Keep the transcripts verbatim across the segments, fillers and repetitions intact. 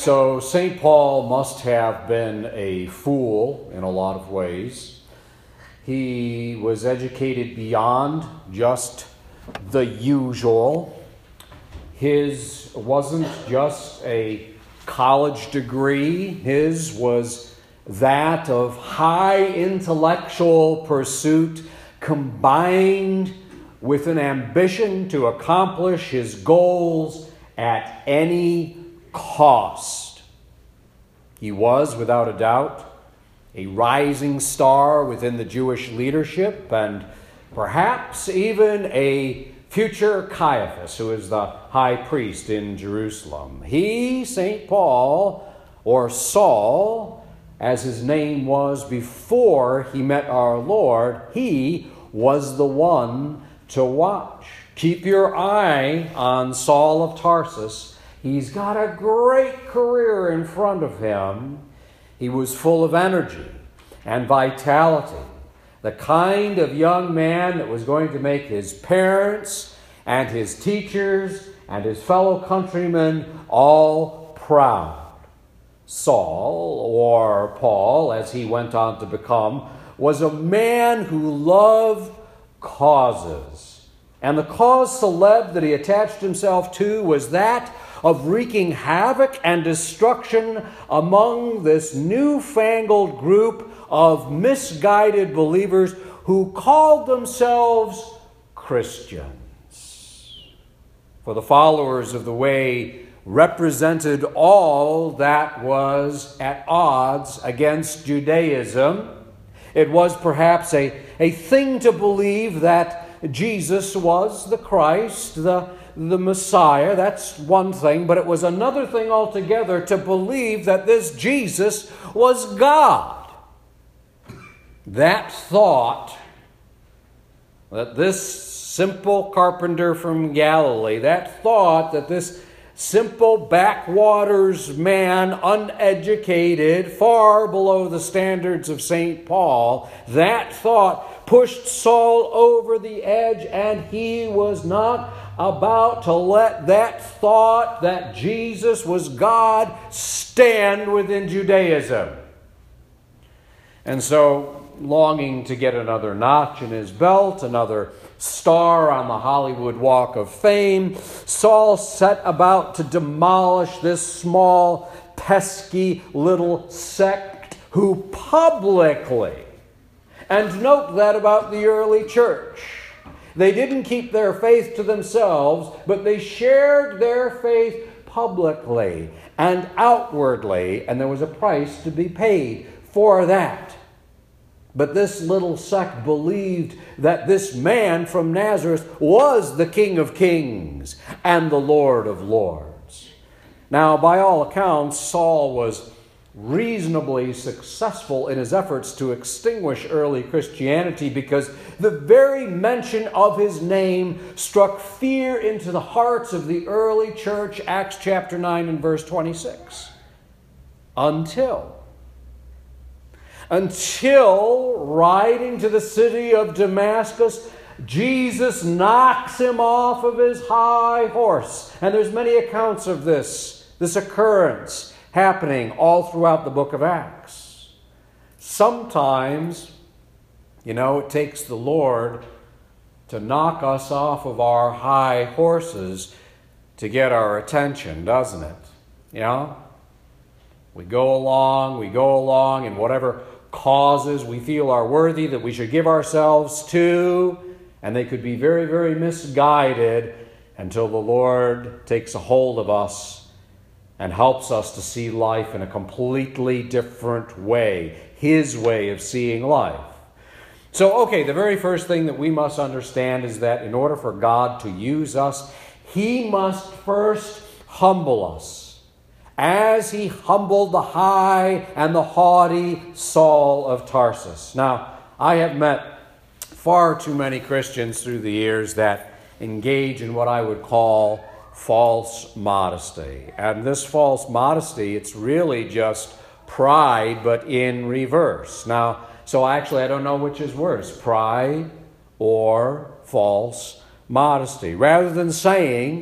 So Saint Paul must have been a fool in a lot of ways. He was educated beyond just the usual. His wasn't just a college degree. His was that of high intellectual pursuit combined with an ambition to accomplish his goals at any cost. He was, without a doubt, a rising star within the Jewish leadership and perhaps even a future Caiaphas, who is the high priest in Jerusalem. He, Saint Paul, or Saul, as his name was before he met our Lord, he was the one to watch. Keep your eye on Saul of Tarsus. He's got a great career in front of him. He was full of energy and vitality, the kind of young man that was going to make his parents and his teachers and his fellow countrymen all proud. Saul, or Paul, as he went on to become, was a man who loved causes. And the cause celeb that he attached himself to was that of wreaking havoc and destruction among this newfangled group of misguided believers who called themselves Christians. For the followers of the way represented all that was at odds against Judaism. It was perhaps a, a thing to believe that Jesus was the Christ, the, the Messiah. That's one thing, but it was another thing altogether to believe that this Jesus was God. That thought, that this simple carpenter from Galilee, that thought that this simple backwaters man, uneducated, far below the standards of Saint Paul, that thought pushed Saul over the edge, and he was not about to let that thought that Jesus was God stand within Judaism. And so, longing to get another notch in his belt, another star on the Hollywood Walk of Fame, Saul set about to demolish this small, pesky little sect who publicly, and note that about the early church, they didn't keep their faith to themselves, but they shared their faith publicly and outwardly, and there was a price to be paid for that. But this little sect believed that this man from Nazareth was the King of Kings and the Lord of Lords. Now, by all accounts, Saul was reasonably successful in his efforts to extinguish early Christianity because the very mention of his name struck fear into the hearts of the early church, Acts chapter nine and verse twenty-six. Until... Until, riding to the city of Damascus, Jesus knocks him off of his high horse. And there's many accounts of this, this occurrence happening all throughout the book of Acts. Sometimes, you know, it takes the Lord to knock us off of our high horses to get our attention, doesn't it? You know? We go along, we go along in whatever causes we feel are worthy that we should give ourselves to, and they could be very, very misguided until the Lord takes a hold of us and helps us to see life in a completely different way, His way of seeing life. So, okay, the very first thing that we must understand is that in order for God to use us, He must first humble us, as He humbled the high and the haughty Saul of Tarsus. Now, I have met far too many Christians through the years that engage in what I would call false modesty. And this false modesty, it's really just pride, but in reverse. Now, so actually I don't know which is worse, pride or false modesty. Rather than saying,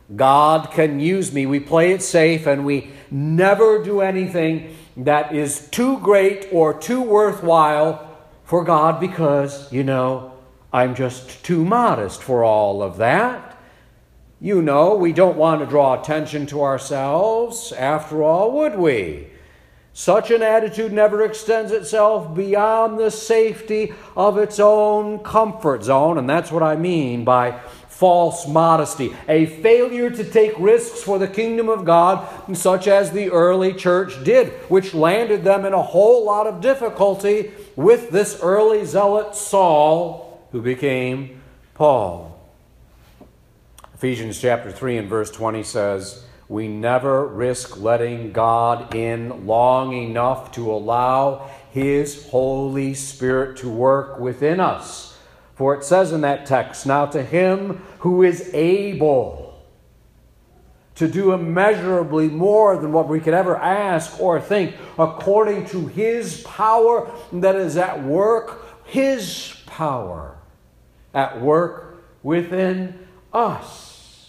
God can use me. We play it safe and we never do anything that is too great or too worthwhile for God because, you know, I'm just too modest for all of that. You know, we don't want to draw attention to ourselves. After all, would we? Such an attitude never extends itself beyond the safety of its own comfort zone, and that's what I mean by false modesty, a failure to take risks for the kingdom of God, such as the early church did, which landed them in a whole lot of difficulty with this early zealot Saul, who became Paul. Ephesians chapter three and verse twenty says, we never risk letting God in long enough to allow His Holy Spirit to work within us. For it says in that text, now to Him who is able to do immeasurably more than what we could ever ask or think, according to His power that is at work, His power at work within us.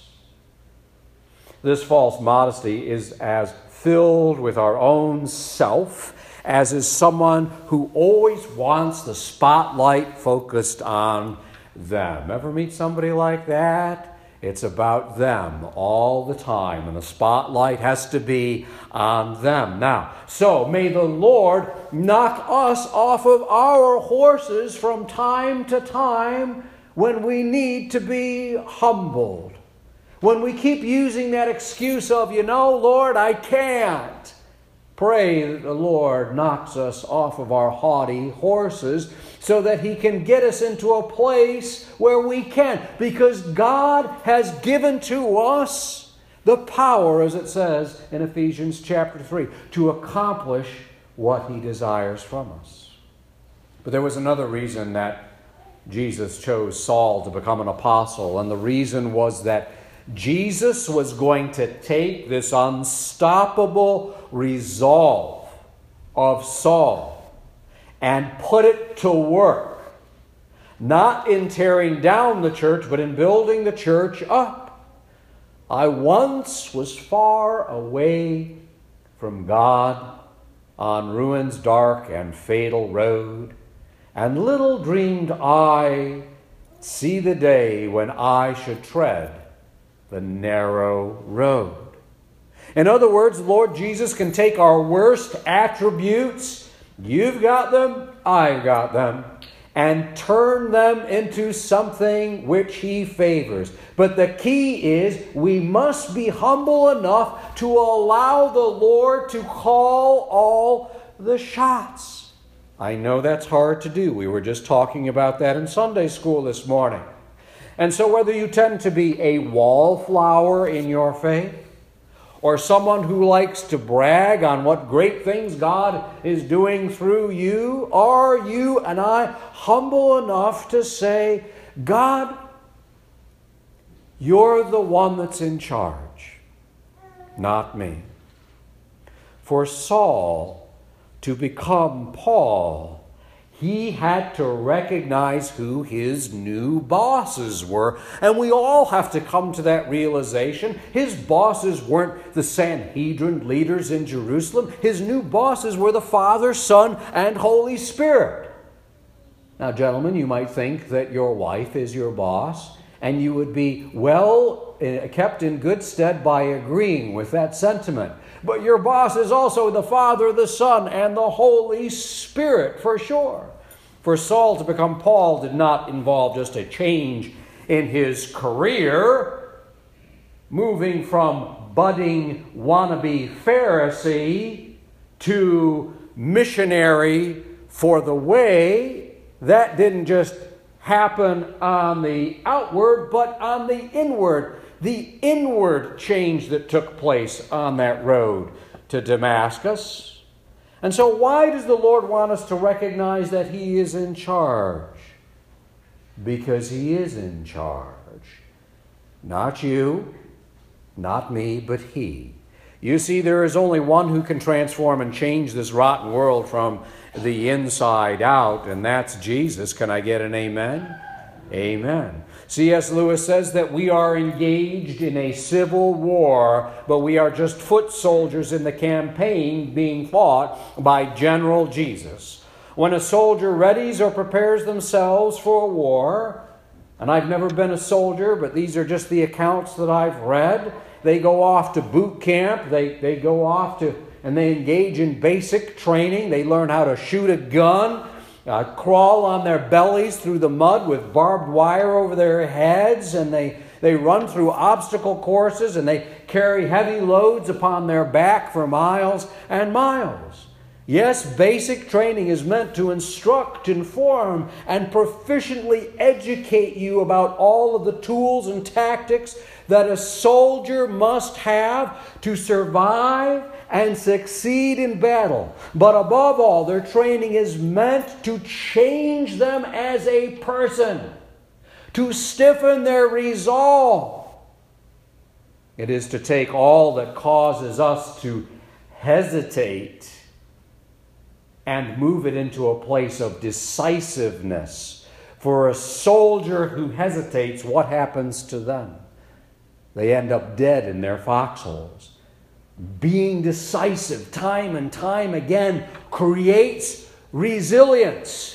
This false modesty is as filled with our own self as is someone who always wants the spotlight focused on them. Ever meet somebody like that? It's about them all the time, and the spotlight has to be on them. Now, so may the Lord knock us off of our horses from time to time when we need to be humbled. When we keep using that excuse of, you know, Lord, I can't. Pray that the Lord knocks us off of our haughty horses so that He can get us into a place where we can. Because God has given to us the power, as it says in Ephesians chapter three, to accomplish what He desires from us. But there was another reason that Jesus chose Saul to become an apostle, and the reason was that Jesus was going to take this unstoppable resolve of Saul and put it to work, not in tearing down the church, but in building the church up. I once was far away from God on ruin's dark and fatal road, and little dreamed I see the day when I should tread the narrow road. In other words, the Lord Jesus can take our worst attributes, you've got them, I've got them, and turn them into something which He favors. But the key is we must be humble enough to allow the Lord to call all the shots. I know that's hard to do. We were just talking about that in Sunday school this morning. And so whether you tend to be a wallflower in your faith, or someone who likes to brag on what great things God is doing through you, are you and I humble enough to say, God, you're the one that's in charge, not me. For Saul to become Paul, he had to recognize who his new bosses were. And we all have to come to that realization. His bosses weren't the Sanhedrin leaders in Jerusalem. His new bosses were the Father, Son, and Holy Spirit. Now, gentlemen, you might think that your wife is your boss, and you would be well kept in good stead by agreeing with that sentiment. But your boss is also the Father, the Son, and the Holy Spirit, for sure. For Saul to become Paul did not involve just a change in his career, moving from budding wannabe Pharisee to missionary for the way. That didn't just happen on the outward, but on the inward. The inward change that took place on that road to Damascus. And so why does the Lord want us to recognize that He is in charge? Because He is in charge. Not you, not me, but He. You see, there is only one who can transform and change this rotten world from the inside out, and that's Jesus. Can I get an amen? Amen. C S Lewis says that we are engaged in a civil war, but we are just foot soldiers in the campaign being fought by General Jesus. When a soldier readies or prepares themselves for a war, and I've never been a soldier, but these are just the accounts that I've read, they go off to boot camp, they, they go off to, and they engage in basic training. They learn how to shoot a gun, Uh, crawl on their bellies through the mud with barbed wire over their heads, and they, they run through obstacle courses, and they carry heavy loads upon their back for miles and miles. Yes, basic training is meant to instruct, inform, and proficiently educate you about all of the tools and tactics that a soldier must have to survive and succeed in battle. But above all, their training is meant to change them as a person, to stiffen their resolve. It is to take all that causes us to hesitate and move it into a place of decisiveness. For a soldier who hesitates, what happens to them? They end up dead in their foxholes. Being decisive time and time again creates resilience.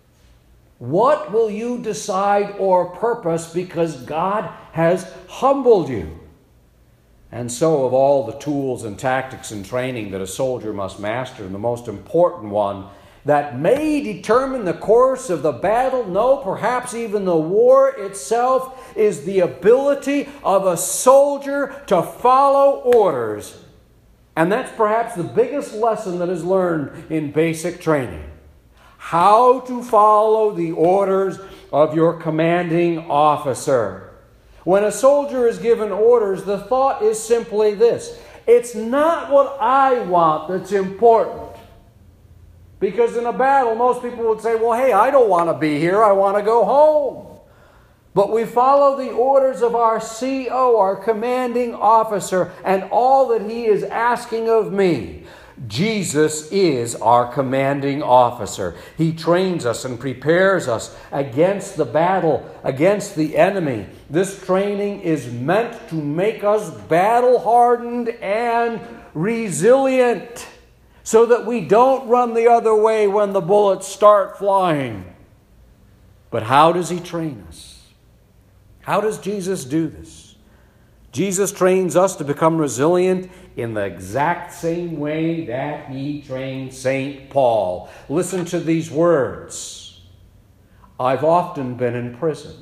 What will you decide or purpose because God has humbled you? And so, of all the tools and tactics and training that a soldier must master, the most important one that may determine the course of the battle, no, perhaps even the war itself, is the ability of a soldier to follow orders. And that's perhaps the biggest lesson that is learned in basic training. How to follow the orders of your commanding officer. When a soldier is given orders, the thought is simply this: it's not what I want that's important. Because in a battle, most people would say, well, hey, I don't want to be here, I want to go home. But we follow the orders of our C O, our commanding officer, and all that he is asking of me. Jesus is our commanding officer. He trains us and prepares us against the battle, against the enemy. This training is meant to make us battle-hardened and resilient, so that we don't run the other way when the bullets start flying. But how does he train us? How does Jesus do this? Jesus trains us to become resilient in the exact same way that he trained Saint Paul. Listen to these words. I've often been in prison.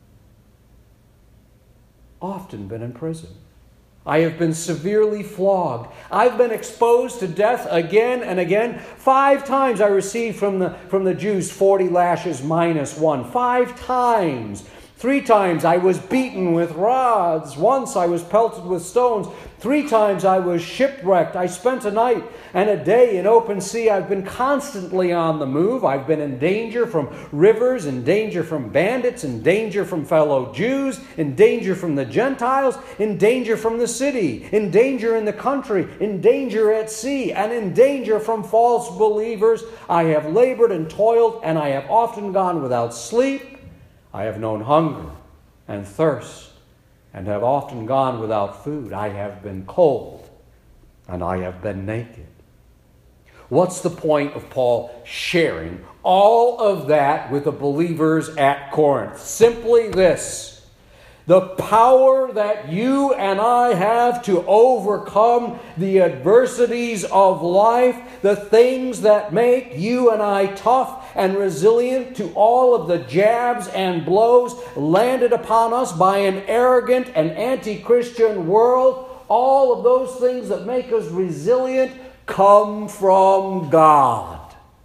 Often been in prison. I have been severely flogged. I've been exposed to death again and again. Five times I received from the, from the Jews forty lashes minus one. Five times. Three times I was beaten with rods. Once I was pelted with stones. Three times I was shipwrecked. I spent a night and a day in open sea. I've been constantly on the move. I've been in danger from rivers, in danger from bandits, in danger from fellow Jews, in danger from the Gentiles, in danger from the city, in danger in the country, in danger at sea, and in danger from false believers. I have labored and toiled, and I have often gone without sleep. I have known hunger and thirst, and have often gone without food. I have been cold, and I have been naked. What's the point of Paul sharing all of that with the believers at Corinth? Simply this: the power that you and I have to overcome the adversities of life, the things that make you and I tough and resilient to all of the jabs and blows landed upon us by an arrogant and anti-Christian world, all of those things that make us resilient come from God,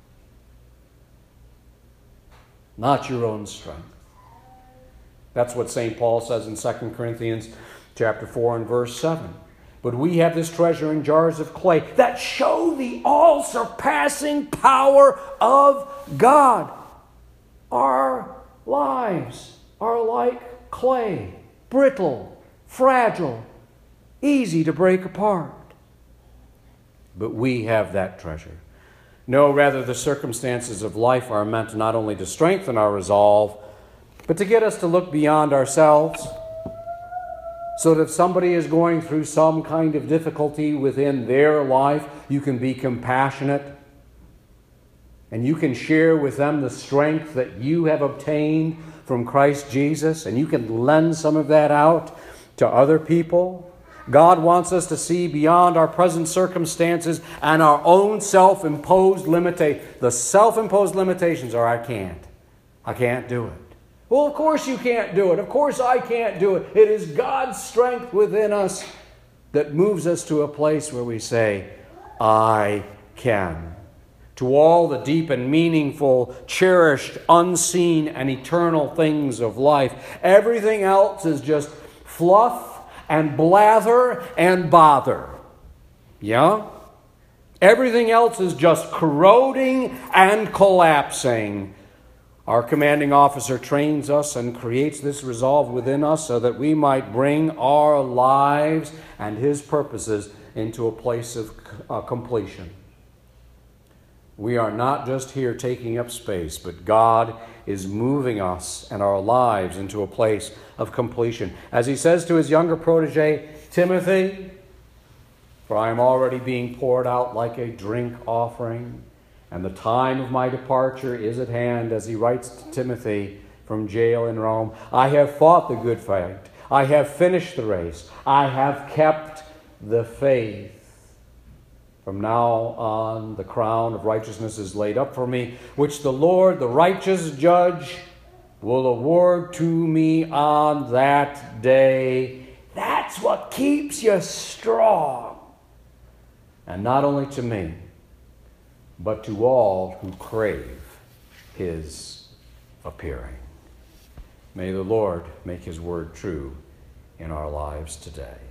not your own strength. That's what Saint Paul says in Second Corinthians chapter four and verse seven. But we have this treasure in jars of clay that show the all-surpassing power of God. Our lives are like clay, brittle, fragile, easy to break apart. But we have that treasure. No, rather, the circumstances of life are meant not only to strengthen our resolve, but to get us to look beyond ourselves, so that if somebody is going through some kind of difficulty within their life, you can be compassionate and you can share with them the strength that you have obtained from Christ Jesus, and you can lend some of that out to other people. God wants us to see beyond our present circumstances and our own self-imposed limitations. The self-imposed limitations are, I can't. I can't do it. Well, of course you can't do it. Of course I can't do it. It is God's strength within us that moves us to a place where we say, I can. To all the deep and meaningful, cherished, unseen, and eternal things of life, everything else is just fluff and blather and bother. Yeah? Everything else is just corroding and collapsing. Our commanding officer trains us and creates this resolve within us so that we might bring our lives and his purposes into a place of uh, completion. We are not just here taking up space, but God is moving us and our lives into a place of completion. As he says to his younger protege, Timothy, for I am already being poured out like a drink offering, and the time of my departure is at hand, as he writes to Timothy from jail in Rome. I have fought the good fight. I have finished the race. I have kept the faith. From now on, the crown of righteousness is laid up for me, which the Lord, the righteous judge, will award to me on that day. That's what keeps you strong. And not only to me, but to all who crave his appearing. May the Lord make his word true in our lives today.